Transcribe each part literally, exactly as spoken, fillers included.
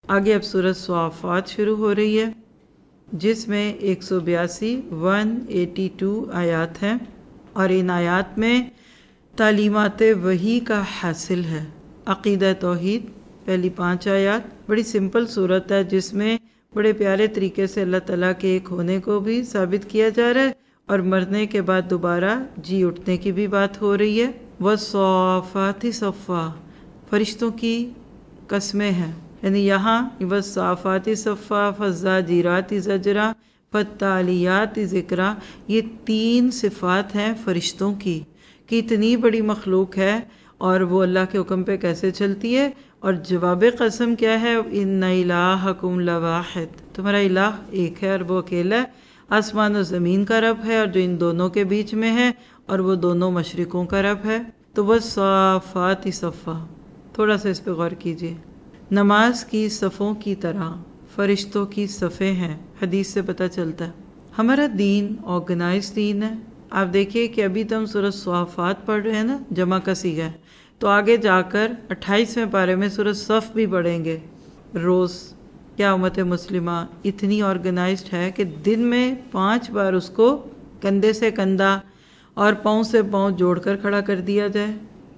آگے اب سورۃ صافات شروع ہو رہی ہے جس میں ایک سو بیاسی ون ایٹی ٹو آیات ہیں، اور ان آیات میں تعلیمات وحی کا حاصل ہے۔ عقیدہ توحید پہلی پانچ آیات، بڑی سمپل صورت ہے جس میں بڑے پیارے طریقے سے اللہ تعالیٰ کے ایک ہونے کو بھی ثابت کیا جا رہا ہے اور مرنے کے بعد دوبارہ جی اٹھنے کی بھی بات ہو رہی ہے۔ وَالصَّافَّاتِ صَفًّا، فرشتوں کی قسمیں ہیں، یعنی یہاں وَالصَّافَّاتِ صَفًّا فَالزَّاجِرَاتِ زَجْرًا فَالتَّالِيَاتِ ذِکْرًا، یہ تین صفات ہیں فرشتوں کی کہ اتنی بڑی مخلوق ہے اور وہ اللہ کے حکم پہ کیسے چلتی ہے۔ اور جواب قسم کیا ہے؟ ان الہکم لواحد، تمہارا الہ ایک ہے اور وہ اکیلا ہے، آسمان و زمین کا رب ہے اور جو ان دونوں کے بیچ میں ہے، اور وہ دونوں مشرقوں کا رب ہے۔ تو والصافات صفا، تھوڑا سا اس پہ غور کیجیے۔ نماز کی صفوں کی طرح فرشتوں کی صفیں ہیں، حدیث سے پتہ چلتا ہے ہمارا دین آرگنائز دین ہے۔ آپ دیکھیے کہ ابھی تو ہم سورۃ صافات پڑھ رہے ہیں نا، جمع کا صیغہ ہے، تو آگے جا کر اٹھائیسویں پارے میں سورۃ صف بھی پڑھیں گے روز۔ کیا امت مسلمہ اتنی آرگنائزڈ ہے کہ دن میں پانچ بار اس کو کندھے سے کندھا اور پاؤں سے پاؤں جوڑ کر کھڑا کر دیا جائے۔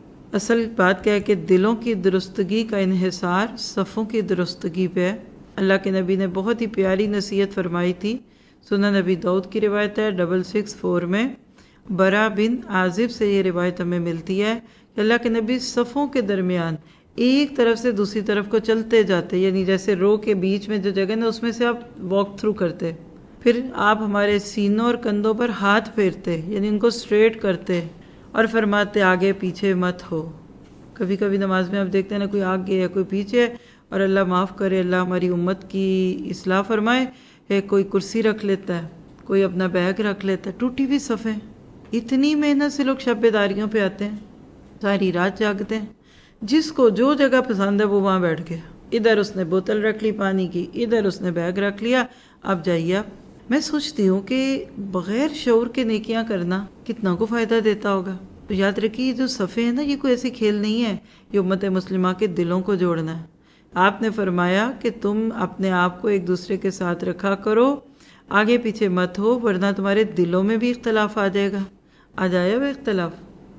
اصل بات کیا ہے کہ دلوں کی درستگی کا انحصار صفوں کی درستگی پہ ہے۔ اللہ کے نبی نے بہت ہی پیاری نصیحت فرمائی تھی، سنن نبی داؤد کی روایت ہے ڈبل سکس فور میں، برا بن عازب سے یہ روایت ہمیں ملتی ہے کہ اللہ کے نبی صفوں کے درمیان ایک طرف سے دوسری طرف کو چلتے جاتے، یعنی جیسے رو کے بیچ میں جو جگہ نا اس میں سے آپ واک تھرو کرتے، پھر آپ ہمارے سینوں اور کندھوں پر ہاتھ پھیرتے، یعنی ان کو سٹریٹ کرتے اور فرماتے آگے پیچھے مت ہو۔ کبھی کبھی نماز میں آپ دیکھتے ہیں نا کوئی آگے ہے کوئی پیچھے ہے، اور اللہ معاف کرے، اللہ ہماری امت کی اصلاح فرمائے، ہے کوئی کرسی رکھ لیتا ہے، کوئی اپنا بیگ رکھ لیتا ہے، ٹوٹی ہوئی صفیں۔ اتنی محنت سے لوگ شب بیداریوں پہ آتے ہیں، ساری رات جاگتے ہیں، جس کو جو جگہ پسند ہے وہ وہاں بیٹھ گیا، ادھر اس نے بوتل رکھ لی پانی کی، ادھر اس نے بیگ رکھ لیا، اب جائیے آپ۔ میں سوچتی ہوں کہ بغیر شعور کے نیکیاں کرنا کتنا کو فائدہ دیتا ہوگا۔ تو یاد رکھیے یہ جو صفیں ہیں نا، یہ کوئی ایسی کھیل نہیں ہے، یہ امت مسلمہ کے دلوں کو جوڑنا ہے۔ آپ نے فرمایا کہ تم اپنے آپ کو ایک دوسرے کے ساتھ رکھا کرو، آگے پیچھے مت ہو، ورنہ تمہارے دلوں میں بھی اختلاف آ جائے گا۔ آ جائے وہ اختلاف،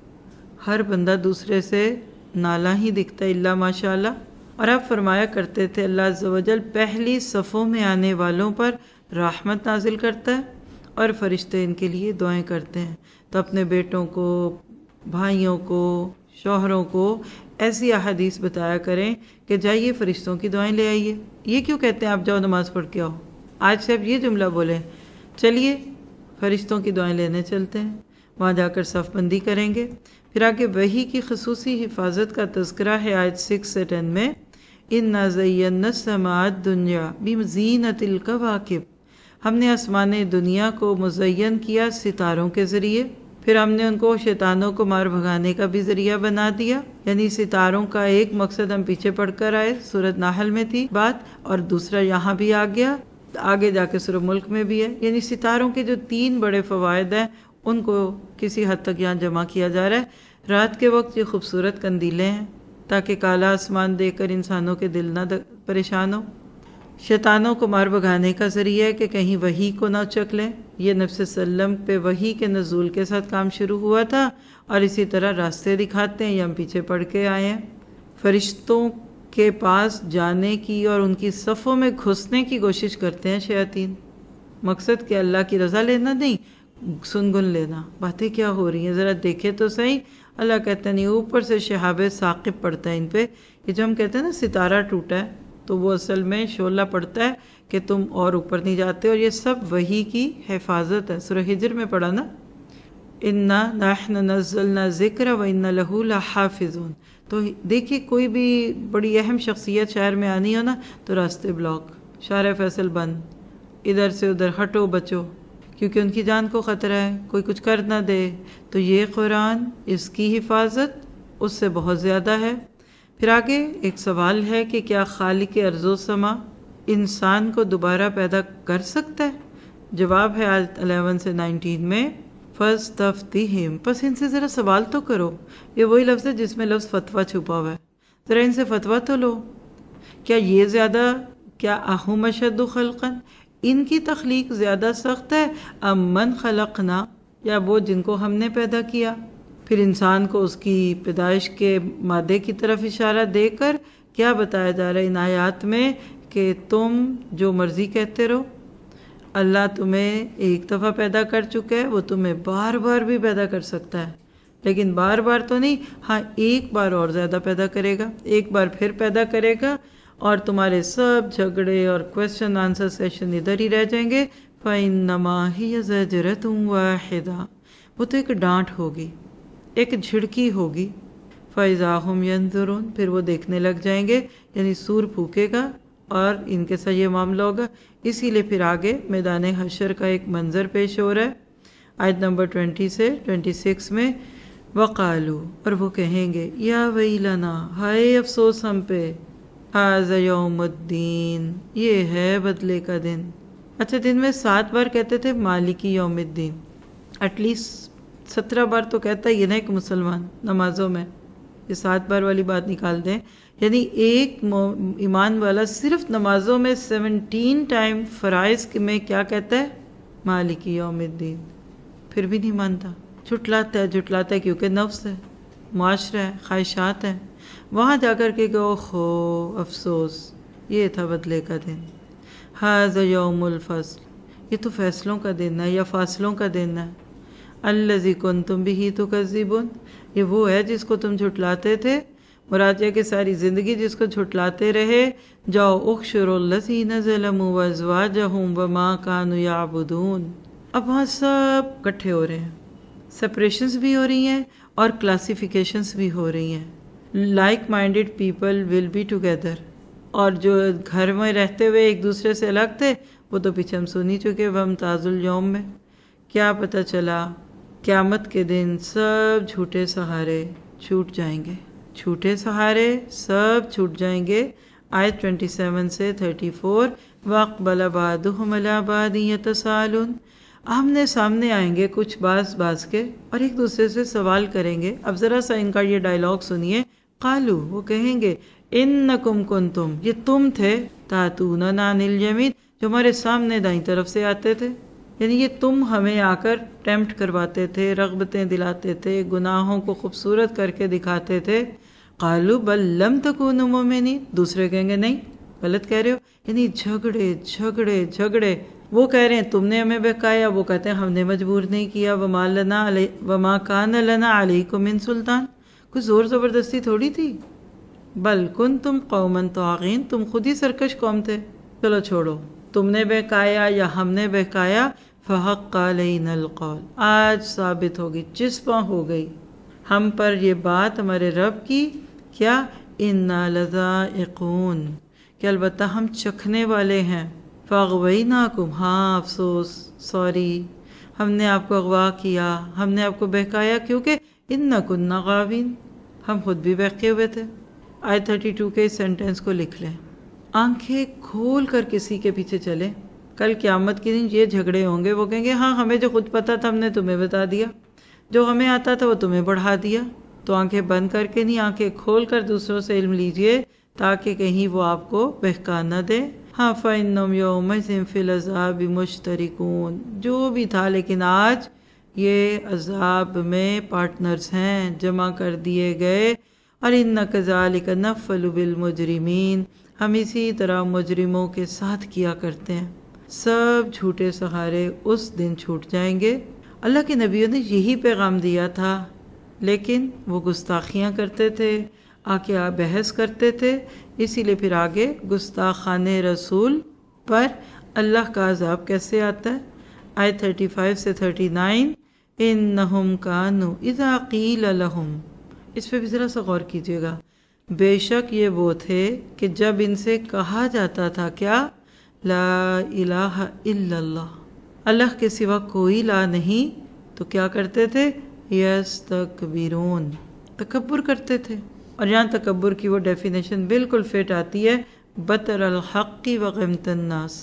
ہر بندہ دوسرے سے نالا ہی دکھتا ہے الا ماشاء اللہ۔ اور آپ فرمایا کرتے تھے اللہ عز و جل پہلی صفوں میں آنے والوں پر رحمت نازل کرتا ہے اور فرشتے ان کے لیے دعائیں کرتے ہیں۔ تو اپنے بیٹوں کو، بھائیوں کو، شوہروں کو ایسی احادیث بتایا کریں کہ جائیے فرشتوں کی دعائیں لے آئیے۔ یہ کیوں کہتے ہیں آپ جاؤ نماز پڑھ کے آؤ؟ آج سے اب یہ جملہ بولیں، چلیے فرشتوں کی دعائیں لینے چلتے ہیں، وہاں جا کر صف بندی کریں گے۔ پھر آگے وحی کی خصوصی حفاظت کا تذکرہ ہے آیت سکس سے ٹین میں، اِنَّا زَيَّنَّا السَّمَاءَ الدُّنْيَا بِزِینَةِ الْکَوَاکِب، ہم نے آسمان دنیا کو مزین کیا ستاروں کے ذریعے، پھر ہم نے ان کو شیطانوں کو مار بھگانے کا بھی ذریعہ بنا دیا، یعنی ستاروں کا ایک مقصد ہم پیچھے پڑھ کر آئے، سورۃ نحل میں تھی بات، اور دوسرا یہاں بھی آ گیا، آگے جا کے سورۃ ملک میں بھی ہے، یعنی ستاروں کے جو تین بڑے فوائد ہیں ان کو کسی حد تک یہاں جمع کیا جا رہا ہے۔ رات کے وقت یہ خوبصورت قندیلیں ہیں تاکہ کالا آسمان دیکھ کر انسانوں کے دل نہ پریشان ہو۔ شیطانوں کو مار بھگانے کا ذریعہ ہے کہ کہیں وحی کو نہ چک لیں، یہ نبی صلی اللہ علیہ وسلم پہ وحی کے نزول کے ساتھ کام شروع ہوا تھا، اور اسی طرح راستے دکھاتے ہیں، یہ ہم پیچھے پڑھ کے آئے ہیں۔ فرشتوں کے پاس جانے کی اور ان کی صفوں میں گھسنے کی کوشش کرتے ہیں شیاطین، مقصد کہ اللہ کی رضا لینا نہیں، سن گن لینا، باتیں کیا ہو رہی ہیں ذرا دیکھے تو صحیح۔ اللہ کہتا ہے نہیں، اوپر سے شہاب ثاقب پڑتا ہے ان پہ، یہ جو ہم کہتے ہیں نا ستارہ ٹوٹا ہے، تو وہ اصل میں شعلہ پڑتا ہے کہ تم اور اوپر نہیں جاتے، اور یہ سب وحی کی حفاظت ہے۔ سورہ ہجر میں پڑھا نا، اِنَّا نَحْنُ نَزَّلْنَا الذِّکْرَ وَإِنَّا لَهُ لَحَافِظُونَ۔ تو دیکھیے کوئی بھی بڑی اہم شخصیت شہر میں آنی ہو نا تو راستے بلاک، شارع فیصل بند، ادھر سے ادھر ہٹو بچو، کیونکہ ان کی جان کو خطرہ ہے، کوئی کچھ کر نہ دے۔ تو یہ قرآن، اس کی حفاظت اس سے بہت زیادہ ہے۔ پھر آگے ایک سوال ہے کہ کیا خالق ارض و سما انسان کو دوبارہ پیدا کر سکتا ہے؟ جواب ہے آیت الیون سے نائنٹین میں، فَاسْتَفْتِهِمْ، پس ان سے ذرا سوال تو کرو۔ یہ وہی لفظ ہے جس میں لفظ فتویٰ چھپا ہوا ہے، ذرا ان سے فتویٰ تو لو۔ کیا یہ زیادہ کیا اہم اشد خلقن، ان کی تخلیق زیادہ سخت ہے، ام من خلقنا، یا وہ جن کو ہم نے پیدا کیا؟ پھر انسان کو اس کی پیدائش کے مادے کی طرف اشارہ دے کر کیا بتایا جا رہا ہے ان آیات میں کہ تم جو مرضی کہتے رہو، اللہ تمہیں ایک دفعہ پیدا کر چکا ہے، وہ تمہیں بار بار بھی پیدا کر سکتا ہے، لیکن بار بار تو نہیں، ہاں ایک بار اور زیادہ پیدا کرے گا، ایک بار پھر پیدا کرے گا، اور تمہارے سب جھگڑے اور کویسچن آنسر سیشن ادھر ہی رہ جائیں گے۔ فَإِنَّمَا هِيَ زَجْرَةٌ وَاحِدَةٌ، وہ تو ایک ڈانٹ ہوگی، ایک جھڑکی ہوگی۔ فَإِذَا هُمْ يَنظُرُونَ، پھر وہ دیکھنے لگ جائیں گے، یعنی سور پھونکے گا اور ان کے ساتھ یہ معاملہ ہوگا۔ اسی لیے پھر آگے میدان حشر کا ایک منظر پیش ہو رہا ہے آیت نمبر بیس سے چھبیس میں، وَقَالُوا، اور وہ کہیں گے، یا ویلنا، ہائے افسوس ہم پہ، ھذا یوم الدین، یہ ہے بدلے کا دن۔ اچھا، دن میں سات بار کہتے تھے مالکی یوم الدین، ایٹ لیسٹ سترہ بار تو کہتا ہی ہے نا ایک مسلمان نمازوں میں، یہ سات بار والی بات نکال دیں، یعنی ایک ایمان والا صرف نمازوں میں سیونٹین ٹائم فرائض میں کیا کہتا ہے؟ مالکی یوم الدین، پھر بھی نہیں مانتا، جھٹلاتا ہے جھٹلاتا ہے کیونکہ نفس ہے، معاشرہ ہے، خواہشات ہیں، وہاں جا کر کے کہ خو افسوس، یہ تھا بدلے کا دن۔ ھذا یوم الفصل، یہ تو فیصلوں کا دن ہے یا فاصلوں کا دن ہے۔ الذی کنتم بہ تکذبون، یہ وہ ہے جس کو تم جھٹلاتے تھے، مراد ہے کہ ساری زندگی جس کو جھٹلاتے رہے۔ جاؤ احشروا الذین ظلموا وازواجہم وما کانوا یعبدون، اب وہاں سب اکٹھے ہو رہے ہیں، سپریشنز بھی ہو رہی ہیں اور کلاسیفیکیشنز بھی ہو رہی ہیں۔ Like minded people will be together, اور جو گھر میں رہتے ہوئے ایک دوسرے سے الگ تھے وہ تو پیچھے ہم سن ہی چکے وامتاز الیوم میں۔ کیا پتہ چلا؟ قیامت کے دن سب جھوٹے سہارے چھوٹ جائیں گے، جھوٹے سہارے سب چھوٹ جائیں گے۔ آیت سبائیس سے چوتیس، وَأَقْبَلَ بَعْضُهُمْ عَلَىٰ بَعْضٍ يَتَسَاءَلُونَ، آمنے سامنے آئیں گے کچھ بعض بعض کے اور ایک دوسرے سے سوال کریں گے۔ اب ذرا سا ان کا یہ ڈائلاگ سنیے، قالو، وہ کہیں گے، انکم کنتم، یہ تم تھے، تاتوننا عن الیمین، جو ہمارے سامنے دائیں طرف سے آتے تھے، یعنی یہ تم ہمیں آ کر ٹیمپٹ کرواتے تھے، رغبتیں دلاتے تھے، گناہوں کو خوبصورت کر کے دکھاتے تھے۔ قالو بل لم تکونوا مؤمنین، دوسرے کہیں گے نہیں غلط کہہ رہے ہو، یعنی جھگڑے جھگڑے جھگڑے، وہ کہہ رہے ہیں تم نے ہمیں بہکایا، وہ کہتے ہیں ہم نے مجبور نہیں کیا، وما لنا علی وما کان لنا علیکم من سلطان، کوئی زور زبردستی تھوڑی تھی، بل کنتم قوما طاغین، تم خود ہی سرکش قوم تھے، چلو چھوڑو، تم نے بہکایا یا ہم نے بہکایا، فحق علینا القول، آج ثابت ہوگی، چسپاں ہو گئی ہم پر یہ بات ہمارے رب کی، کیا انا لذائقون، کہ البتہ ہم چکھنے والے ہیں، فاغویناکم، ہاں افسوس، سوری، ہم نے آپ کو اغوا کیا، ہم نے آپ کو بہکایا، کیونکہ انا کننا غاوین، ہم خود بھی بہکے ہوئے تھے۔ آیت بتیس کے اس سینٹنس کو لکھ لیں، آنکھیں کھول کر کسی کے پیچھے چلیں، کل قیامت کے دن یہ جھگڑے ہوں گے، وہ کہیں گے ہاں ہمیں جو خود پتا تھا ہم نے تمہیں بتا دیا، جو ہمیں آتا تھا وہ تمہیں بڑھا دیا، تو آنکھیں بند کر کے نہیں، آنکھیں کھول کر دوسروں سے علم لیجئے تاکہ کہیں وہ آپ کو بہکا نہ دے۔ ہاں فَإِنَّهُمْ يَوْمَئِذٍ فِي الْعَذَابِ مُشْتَرِكُونَ، جو بھی تھا لیکن آج یہ عذاب میں پارٹنرز ہیں، جمع کر دیے گئے۔ اور إِنَّ كَذَلِكَ نَفْعَلُ بِالْمُجْرِمِينَ، ہم اسی طرح مجرموں کے ساتھ کیا کرتے ہیں۔ سب جھوٹے سہارے اس دن چھوٹ جائیں گے۔ اللہ کے نبیوں نے یہی پیغام دیا تھا، لیکن وہ گستاخیاں کرتے تھے، آ کے بحث کرتے تھے، اسی لیے پھر آگے گستاخان رسول پر اللہ کا عذاب کیسے آتا ہے۔ آیت پینتیس سے انتیس، انہم کانوا اذا قیل لہم، اس پہ بھی ذرا سا غور کیجیے گا، بے شک یہ وہ تھے کہ جب ان سے کہا جاتا تھا کیا، لا الہ الا اللہ، اللہ کے سوا کوئی لا نہیں، تو کیا کرتے تھے، یستکبرون، تکبر کرتے تھے۔ اور یہاں تکبر کی وہ ڈیفینیشن بالکل فٹ آتی ہے، بطر الحق وغمت الناس،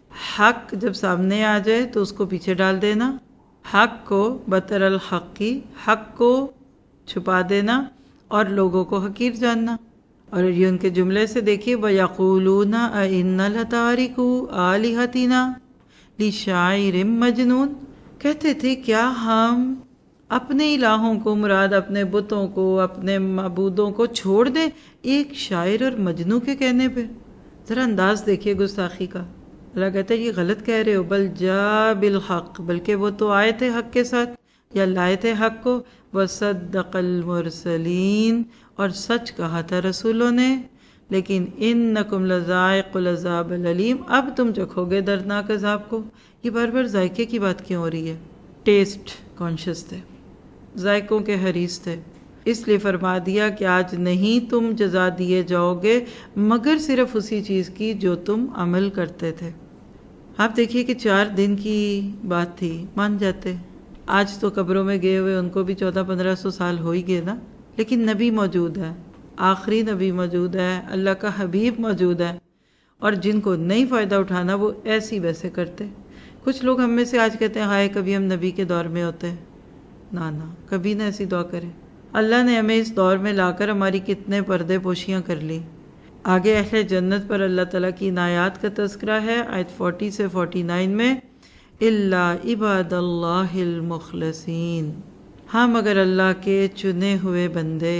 حق جب سامنے آ جائے تو اس کو پیچھے ڈال دینا، حق کو بطر الحق، حق کو چھپا دینا اور لوگوں کو حقیر جاننا۔ اور یہ ان کے جملے سے دیکھیے وَيَقُولُونَ أَإِنَّ لَتَارِكُو آلِهَتِنَا لِشَاعِرٍ مَجْنُونَ، کہتے تھے کیا ہم اپنے الہوں کو، مراد اپنے بتوں کو، اپنے معبودوں کو چھوڑ دیں ایک شاعر اور مجنوں کے کہنے پہ؟ ذرا انداز دیکھیے گستاخی کا۔ اللہ کہتا ہے یہ غلط کہہ رہے ہو، بل جا بالحق، بلکہ وہ تو آئے تھے حق کے ساتھ یا لائے تھے حق کو، وصدق المرسلین، اور سچ کہا تھا رسولوں نے، لیکن انکم لذائق العذاب العلیم، اب تم چکھو گے دردناک عذاب کو۔ یہ بار بار ذائقے کی بات کیوں ہو رہی ہے؟ ٹیسٹ کانشیس تھے، ذائقوں کے حریص تھے، اس لیے فرما دیا کہ آج نہیں تم جزا دیے جاؤ گے مگر صرف اسی چیز کی جو تم عمل کرتے تھے۔ آپ دیکھیے کہ چار دن کی بات تھی، مان جاتے، آج تو قبروں میں گئے ہوئے ان کو بھی چودہ پندرہ سو سال ہو ہی گئے نا، لیکن نبی موجود ہے، آخری نبی موجود ہے، اللہ کا حبیب موجود ہے، اور جن کو نہیں فائدہ اٹھانا وہ ایسی ویسے کرتے۔ کچھ لوگ ہم میں سے آج کہتے ہیں ہائے کبھی ہم نبی کے دور میں ہوتے، نہ نہ کبھی نہ ایسی دعا کریں۔ اللہ نے ہمیں اس دور میں لا کر ہماری کتنے پردے پوشیاں کر لی۔ آگے اہل جنت پر اللہ تعالیٰ کی عنایات کا تذکرہ ہے آیت چالیس سے انچاس میں، الا عباد اللہ المخلصین، ہاں مگر اللہ کے چنے ہوئے بندے،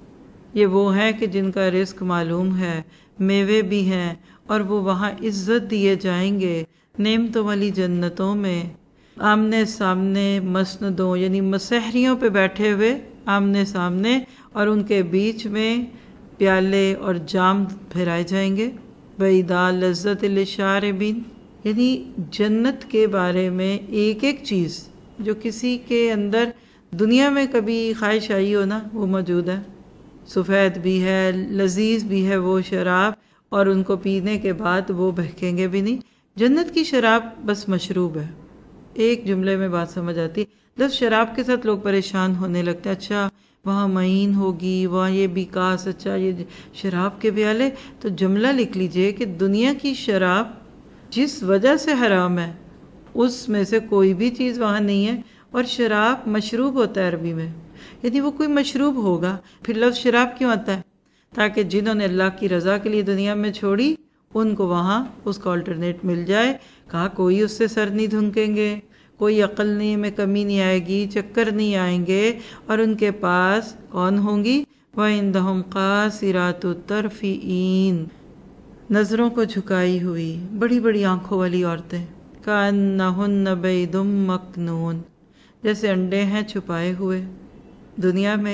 یہ وہ ہیں کہ جن کا رزق معلوم ہے، میوے بھی ہیں، اور وہ وہاں عزت دیے جائیں گے نعمتوں والی جنتوں میں، آمنے سامنے مسندوں یعنی مسحریوں پہ بیٹھے ہوئے آمنے سامنے، اور ان کے بیچ میں پیالے اور جام پھیرائے جائیں گے۔ وَإِذَا لَذَّةٍ لِلشَّارِبِينَ، یعنی جنت کے بارے میں ایک ایک چیز جو کسی کے اندر دنیا میں کبھی خواہش آئی ہو نا، وہ موجود ہے۔ سفید بھی ہے، لذیذ بھی ہے وہ شراب، اور ان کو پینے کے بعد وہ بہکیں گے بھی نہیں۔ جنت کی شراب بس مشروب ہے، ایک جملے میں بات سمجھ آتی۔ لفظ شراب کے ساتھ لوگ پریشان ہونے لگتے ہیں، اچھا وہاں معین ہوگی، وہاں یہ بیکاس، اچھا یہ شراب کے پیالے، تو جملہ لکھ لیجئے کہ دنیا کی شراب جس وجہ سے حرام ہے اس میں سے کوئی بھی چیز وہاں نہیں ہے، اور شراب مشروب ہوتا ہے عربی میں، یعنی وہ کوئی مشروب ہوگا۔ پھر لفظ شراب کیوں آتا ہے؟ تاکہ جنہوں نے اللہ کی رضا کے لیے دنیا میں چھوڑی ان کو وہاں اس کا آلٹرنیٹ مل جائے۔ کہا کوئی اس سے سر نہیں دھنکیں گے، کوئی عقل نہیں میں کمی نہیں آئے گی، چکر نہیں آئیں گے، اور ان کے پاس کون ہوں گی؟ وَعِندَهُمْ قَاصِرَاتُ الطَّرْفِ عِین، نظروں کو جھکائی ہوئی بڑی بڑی آنکھوں والی عورتیں، كَأَنَّهُنَّ بَيْضٌ مَّكْنُونٌ، جیسے انڈے ہیں چھپائے ہوئے۔ دنیا میں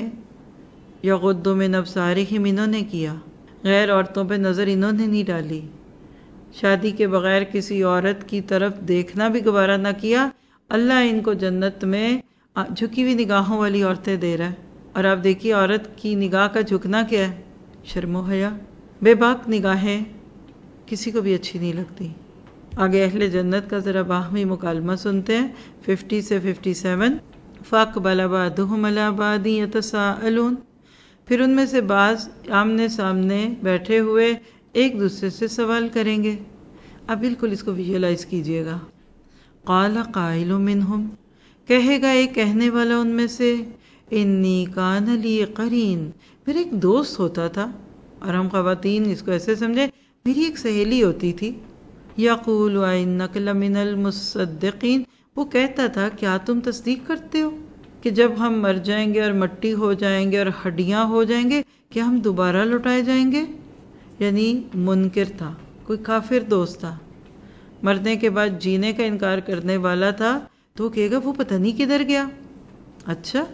یغض من ابصارہم انہوں نے کیا، غیر عورتوں پہ نظر انہوں نے نہیں ڈالی، شادی کے بغیر کسی عورت کی طرف دیکھنا بھی گوارا نہ کیا۔ اللہ ان کو جنت میں جھکی ہوئی نگاہوں والی عورتیں دے رہا ہے۔ اور آپ دیکھیے عورت کی نگاہ کا جھکنا کیا ہے؟ شرم و حیا، بے باک نگاہیں کسی کو بھی اچھی نہیں لگتی۔ آگے اہل جنت کا ذرا باہمی مکالمہ سنتے ہیں پچاس سے سچاون۔ فَأَقْبَلَ بَعْضُهُمْ عَلَىٰ بَعْضٍ يَتَسَاءَلُونَ، پھر ان میں سے بعض آمنے سامنے بیٹھے ہوئے ایک دوسرے سے سوال کریں گے۔ اب بالکل اس کو ویژولائز کیجئے گا۔ قال قائل منہم، کہے گا ایک کہنے والا ان میں سے، انی کان لی قرین، میرا ایک دوست ہوتا تھا، اور ہم خواتین اس کو ایسے سمجھے میری ایک سہیلی ہوتی تھی، یقول انک لمن المصدقین، وہ کہتا تھا کیا تم تصدیق کرتے ہو کہ جب ہم مر جائیں گے اور مٹی ہو جائیں گے اور ہڈیاں ہو جائیں گے کیا ہم دوبارہ لوٹائے جائیں گے؟ یعنی منکر تھا، کوئی کافر دوست تھا، مرنے کے بعد جینے کا انکار کرنے والا تھا، تو وہ کہے گا وہ پتہ نہیں کدھر گیا۔ اچھا،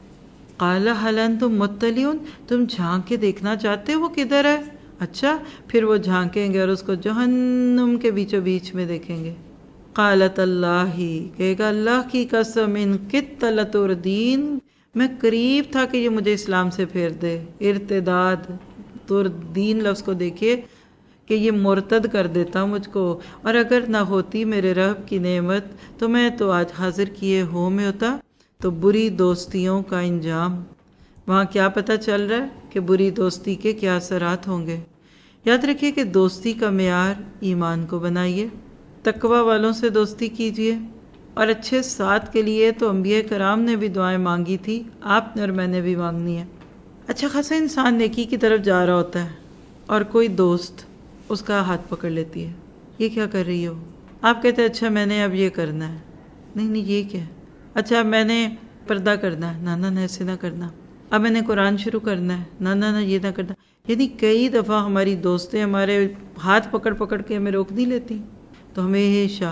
قال هل انتم مطلعون، تم جھانک کے دیکھنا چاہتے ہو وہ کدھر ہے؟ اچھا، پھر وہ جھانکیں گے اور اس کو جہنم کے بیچوں بیچ میں دیکھیں گے۔ قالت اللہ، کہے گا اللہ کی قسم، ان کدت لتردین، میں قریب تھا کہ یہ مجھے اسلام سے پھیر دے۔ ارتداد، تردین لفظ کو دیکھیے کہ یہ مرتد کر دیتا مجھ کو، اور اگر نہ ہوتی میرے رب کی نعمت تو میں تو آج حاضر کیے ہو میں ہوتا۔ تو بری دوستیوں کا انجام، وہاں کیا پتہ چل رہا ہے کہ بری دوستی کے کیا اثرات ہوں گے۔ یاد رکھیے کہ دوستی کا معیار ایمان کو بنائیے، تقوی والوں سے دوستی کیجیے، اور اچھے ساتھ کے لیے تو انبیاء کرام نے بھی دعائیں مانگی تھی، آپ نے اور میں نے بھی مانگنی ہے۔ اچھا خاصا انسان نیکی کی طرف جا رہا ہوتا ہے اور کوئی دوست اس کا ہاتھ پکڑ لیتی ہے، یہ کیا کر رہی ہو؟ آپ کہتے ہیں اچھا میں نے اب یہ کرنا ہے، نہیں نہیں یہ کیا ہے؟ اچھا میں نے پردہ کرنا ہے، نہ نہ ایسے نہ کرنا، اب میں نے قرآن شروع کرنا ہے، نہ نہ نہ یہ نہ کرنا۔ یعنی کئی دفعہ ہماری دوستیں ہمارے ہاتھ پکڑ پکڑ کے ہمیں روک نہیں لیتی، تو ہمیشہ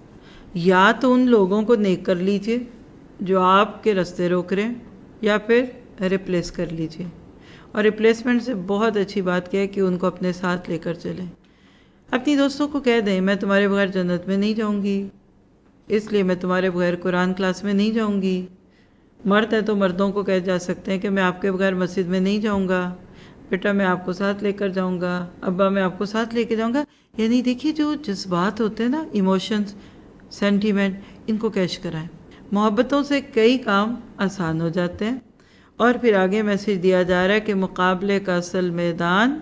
یا تو ان لوگوں کو نیک کر لیجئے جو آپ کے رستے روک رہے ہیں، یا پھر ریپلیس کر لیجئے۔ اور ریپلیسمنٹ سے بہت اچھی بات کیا ہے کہ ان کو اپنے ساتھ لے کر چلیں۔ اپنی دوستوں کو کہہ دیں میں تمہارے بغیر جنت میں نہیں جاؤں گی، اس لیے میں تمہارے بغیر قرآن کلاس میں نہیں جاؤں گی۔ مرد ہے تو مردوں کو کہہ جا سکتے ہیں کہ میں آپ کے بغیر مسجد میں نہیں جاؤں گا، بیٹا میں آپ کو ساتھ لے کر جاؤں گا، ابا میں آپ کو ساتھ لے کے جاؤں گا۔ یعنی دیکھیے جو جذبات ہوتے ہیں نا، ایموشنز، سینٹیمنٹ، ان کو کیش کرائیں۔ محبتوں سے کئی کام آسان ہو جاتے ہیں۔ اور پھر آگے میسج دیا جا رہا ہے کہ مقابلے کا اصل میدان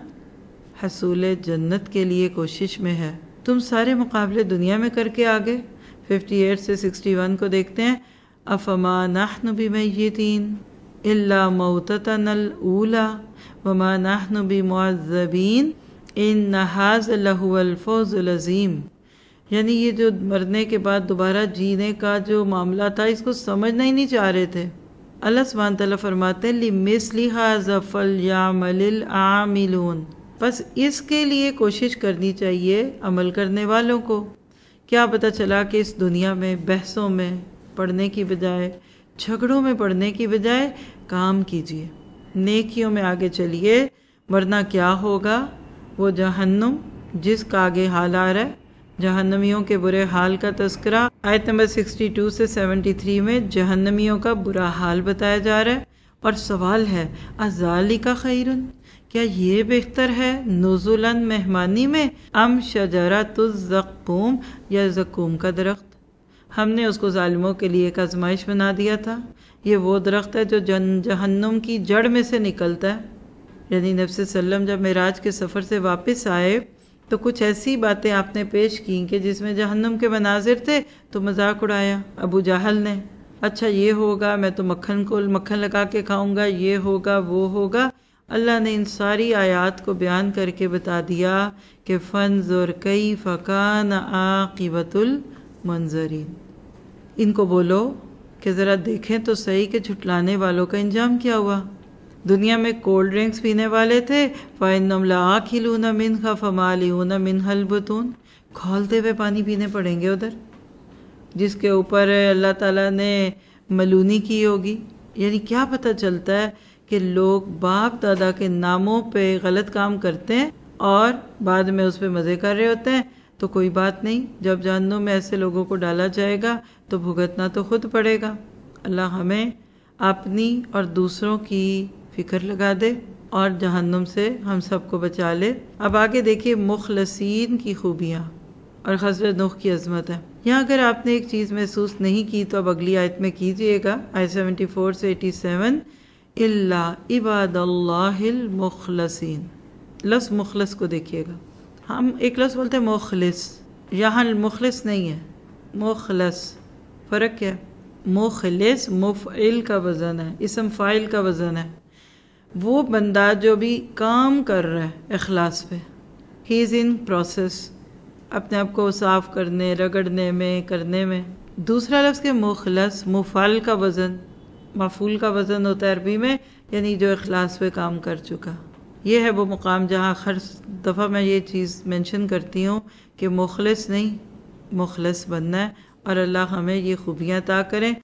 حصول جنت کے لیے کوشش میں ہے۔ تم سارے مقابلے دنیا میں کر کے آگے اٹھاون سے اکسٹھ کو دیکھتے ہیں۔ افما نحن بمیتین الا موتتنا الاولی وما نحن بمعذبین ان ھذا لہو الفوز العظیم۔ یعنی یہ جو مرنے کے بعد دوبارہ جینے کا جو معاملہ تھا، اس کو سمجھنا ہی نہیں چاہ رہے تھے۔ اللہ سبحانہ تعالیٰ فرماتے ہیں لِمِثْلِ ھَٰذَا فَلْيَعْمَلِ الْعَامِلُونَ، بس اس کے لیے کوشش کرنی چاہیے عمل کرنے والوں کو۔ کیا پتہ چلا کہ اس دنیا میں بحثوں میں پڑھنے کی بجائے، جھگڑوں میں پڑھنے کی بجائے کام کیجیے، نیکیوں میں آگے چلیے، ورنہ کیا ہوگا؟ وہ جہنم جس کا آگے حال آ رہا ہے، جہنمیوں کے برے حال کا تذکرہ آیت نمبر اکسٹھ سے ستر میں جہنمیوں کا برا حال بتایا جا رہا ہے۔ اور سوال ہے اذالک خیر، کیا یہ بہتر ہے نزلاً مہمانی میں، ام شجرۃ الزقوم، یا زقوم کا درخت؟ ہم نے اس کو ظالموں کے لیے ایک آزمائش بنا دیا تھا۔ یہ وہ درخت ہے جو جن جہنم کی جڑ میں سے نکلتا ہے۔ یعنی نبی صلی اللہ علیہ وسلم جب معراج کے سفر سے واپس آئے تو کچھ ایسی باتیں آپ نے پیش کی کہ جس میں جہنم کے مناظر تھے، تو مذاق اڑایا ابو جہل نے، اچھا یہ ہوگا، میں تو مکھن کو مکھن لگا کے کھاؤں گا، یہ ہوگا وہ ہوگا۔ اللہ نے ان ساری آیات کو بیان کر کے بتا دیا کہ فانظر کیف کان عاقبۃ المنظرین۔ ان کو بولو کہ ذرا دیکھیں تو صحیح کہ جھٹلانے والوں کا انجام کیا ہوا۔ دنیا میں کولڈ ڈرنکس پینے والے تھے، فَإِنَّهُمْ لَآكِلُونَ مِنْهَا فَمَالِئُونَ مِنْهَا الْبُطُونَ، کھولتے ہوئے پانی پینے پڑیں گے ادھر، جس کے اوپر اللہ تعالیٰ نے ملونی کی ہوگی۔ یعنی کیا پتہ چلتا ہے کہ لوگ باپ دادا کے ناموں پہ غلط کام کرتے ہیں اور بعد میں اس پہ مزے کر رہے ہوتے ہیں، تو کوئی بات نہیں، جب جہنم میں ایسے لوگوں کو ڈالا جائے گا تو بھگتنا تو خود پڑے گا۔ اللہ ہمیں اپنی اور دوسروں کی فکر لگا دے اور جہنم سے ہم سب کو بچا لے۔ اب آگے دیکھیے مخلصین کی خوبیاں اور حضرت نوح کی عظمت ہے۔ یہاں اگر آپ نے ایک چیز محسوس نہیں کی تو اب اگلی آیت میں کیجئے گا، آیت چوہتر سے ستاسی، الا عباد اللہ المخلصین۔ لفظ مخلص کو دیکھیے گا، ہم ایک لفظ بولتے ہیں مخلص، یہاں مخلص نہیں ہے، مخلص۔ فرق کیا ہے؟ مخلص مفعل کا وزن ہے، اسم فاعل کا وزن ہے۔ وہ بندہ جو بھی کام کر رہا ہے اخلاص پہ، ہی از ان پروسیس، اپنے آپ کو صاف کرنے، رگڑنے میں، کرنے میں۔ دوسرا لفظ کہ مخلص مفعل کا وزن، مفعول کا وزن ہوتا ہے عربی میں، یعنی جو اخلاص پہ کام کر چکا۔ یہ ہے وہ مقام جہاں ہر دفعہ میں یہ چیز مینشن کرتی ہوں کہ مخلص نہیں، مخلص بننا ہے، اور اللہ ہمیں یہ خوبیاں عطا کریں۔